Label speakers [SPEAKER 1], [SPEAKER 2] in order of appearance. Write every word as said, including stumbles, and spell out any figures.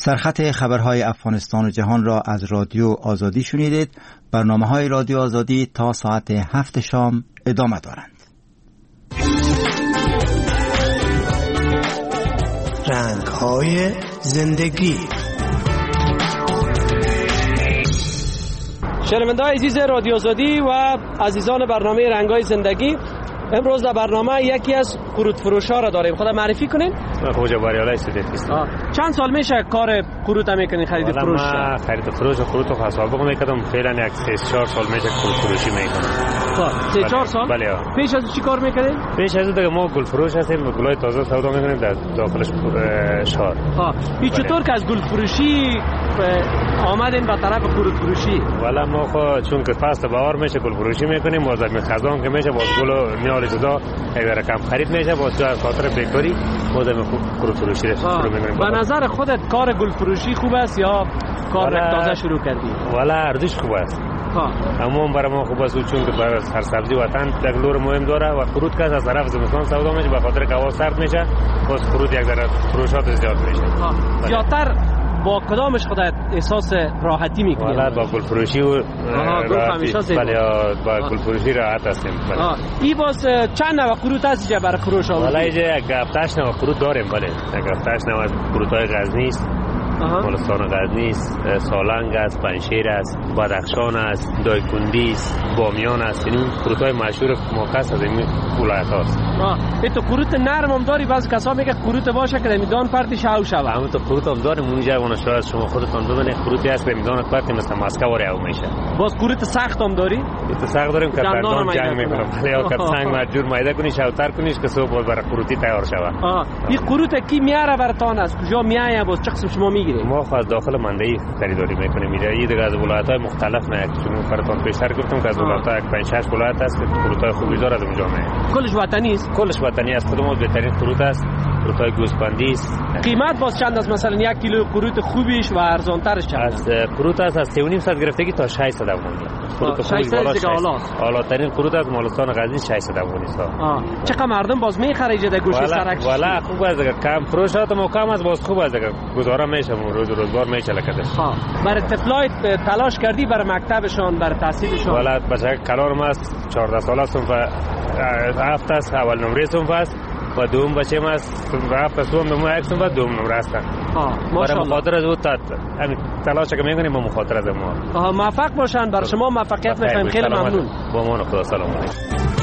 [SPEAKER 1] سرخط خبرهای افغانستان و جهان را از رادیو آزادی شنیدید. برنامه‌های رادیو آزادی تا ساعت هفت شام ادامه دارند.
[SPEAKER 2] رنگ‌های زندگی.
[SPEAKER 3] شنونده‌های عزیز رادیو آزادی و عزیزان برنامه رنگ‌های زندگی، امروز در برنامه یکی از قروت فروش‌ها را داریم. خدا معرفی کنین.
[SPEAKER 4] خوجا باریالای سیدیست.
[SPEAKER 3] چند سال میشه کار قروت میکنین، خرید فروش؟
[SPEAKER 4] ما خرید فروش قروت و حسابق میکردم. فعلا یک سه چهار سال میشه قروت فروشی میکنم.
[SPEAKER 3] خب سه چهار سال؟
[SPEAKER 4] بله.
[SPEAKER 3] پیش از چی کار میکنین؟
[SPEAKER 4] پیش از دیگه ما گل فروش هستیم، گلای تازه سودا میکنیم در داخل شهر.
[SPEAKER 3] ها این چطور که از گل فروشی آمدین به طرف قروت فروشی؟
[SPEAKER 4] والا ما خو چون که فصل بهار میشه گل فروشی میکنیم، موسم خزان که میشه باز گل میال جدا اگر کم خرید میشه باز از خاطر بیکاری موسم قروت فروشی شروع میکنیم.
[SPEAKER 3] به نظر خودت کار گل فروشی خوب است یا کار تازه شروع کردی؟
[SPEAKER 4] والا ارزش خوب است. ها اما برای ما خوب است چون که برای هر سبزی وطن دغلور مهم داره و قروت که از طرف زمستان سودا میشه به خاطر که هوا سرد میشه باز قروت یک ذره فروشات زیاد میشه.
[SPEAKER 3] زیادتر با کدامش خودت احساس راحتی میکنی؟
[SPEAKER 4] والا با گل فروشی و
[SPEAKER 3] راحتی.
[SPEAKER 4] بله با گل فروشی راحت هستیم.
[SPEAKER 3] بله. این باز چند نوع قروت هست اینجا برای فروش آوردی؟
[SPEAKER 4] والا اینجا یک هفتش نوع قروت داریم. بله یک هفتش نوع قروت‌های غزنی است. مالستان غزنی است، سالنگ است، پنشیر است، بدخشان است، دایکندی است، بامیان است. این قروت‌های مشهور موقعیت از این ولایت هاست.
[SPEAKER 3] آه این تو قروت نرم هم داری؟ بعضی کسا میگه قروت باشه که میدان پرتی شاو شوه.
[SPEAKER 4] همون تو قروت هم داریم اونجا، اون شاید شما خودتون ببینید قروتی است که میدان پرتی مثل مسکو و میشه.
[SPEAKER 3] باز قروت سخت هم داری؟
[SPEAKER 4] قروت سخت داریم که دندان جنگ میکنم. ولی اگر سنگ مجبور میده کنی شاوتر کنیش که صبح برای قروتی تیار شوه.
[SPEAKER 3] آه این قروت کی میاره براتون است؟ کجا میایه؟ باز چه قسم شما میگیرید؟
[SPEAKER 4] ما خاص داخل منده خریداری میکنیم. میره این دیگه از ولایت‌های مختلف نه، چون براتون پیشتر گفتم که از ولایت‌ها یک پنج شش ولایت است که قروت‌های خوبی داره از اونجا میاد.
[SPEAKER 3] کلش وطنی است؟
[SPEAKER 4] کلش وطنی است. خودمون بهترین قروت است. قروت‌های گوسفندی است.
[SPEAKER 3] قیمت باز چند است؟ مثلا یک کیلو قروت خوبیش و ارزان‌ترش چند است؟
[SPEAKER 4] از قروت است از سه و نیم صد گرفتگی تا ششصد افغانی.
[SPEAKER 3] قروت خوبی بالا
[SPEAKER 4] ششصد. بالاترین قروت از مالستان غزنی ششصد افغانی است.
[SPEAKER 3] آه چقدر مردم باز می‌خریجه گوشت سرک؟
[SPEAKER 4] والا خوب است دیگه. کم فروشات ما کم است باز خوب است دیگه. گزاره میشه روز روزگار میشه لکدش.
[SPEAKER 3] ها برای طفلای تلاش کردی برای مکتبشون، برای تحصیلشون؟
[SPEAKER 4] والا بچه کلارم است چهارده ساله است و هفت است اول نمره است و دوم بچه ما است هفت است دوم نمره است و دوم نمره است.
[SPEAKER 3] ها ماشاءالله.
[SPEAKER 4] مخاطر از اون همین تلاش که میکنیم ما مخاطر از ما.
[SPEAKER 3] ها موفق باشن. بر شما موفقیت میخوایم. خیلی ممنون.
[SPEAKER 4] با ما خدا سلام علیکم.